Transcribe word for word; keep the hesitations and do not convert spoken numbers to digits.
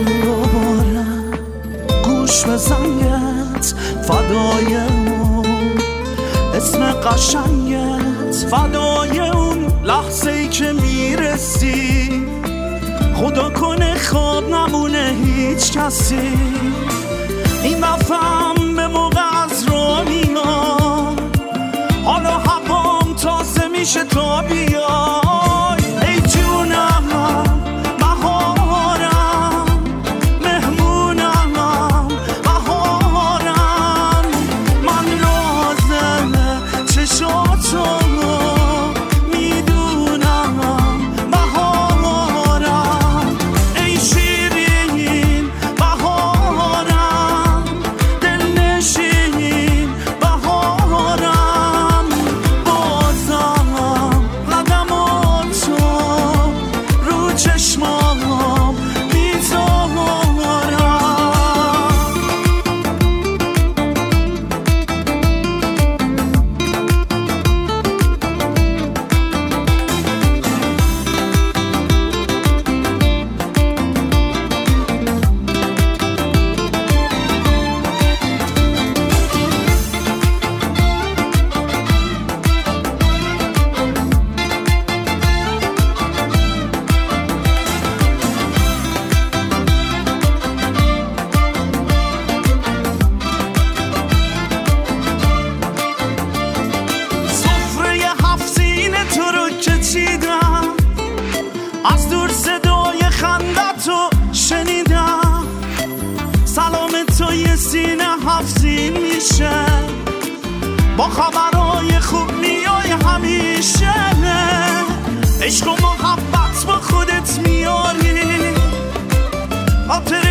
دلم رو بارم گوش به زنگت فدای اون اسم قشنگت فدای اون لحظه ای که میرسی خدا کنه خواب نمونه هیچ کسی این دفعم به موقع از رو میاد حالا هوام تازه میشه تا بیای ای جونم بهارم مهمونم بهارم من رازم چشاتو میدونم بهارم ای شیرین بهارم دلنشین بهارم بازم قدماتو رو چشمام میذارم از دور صدای خندتو شنیدم سلام تو یه سینه حفظین میشه با خبرهای خوب میای همیشه عشق و محبت با خودت میاری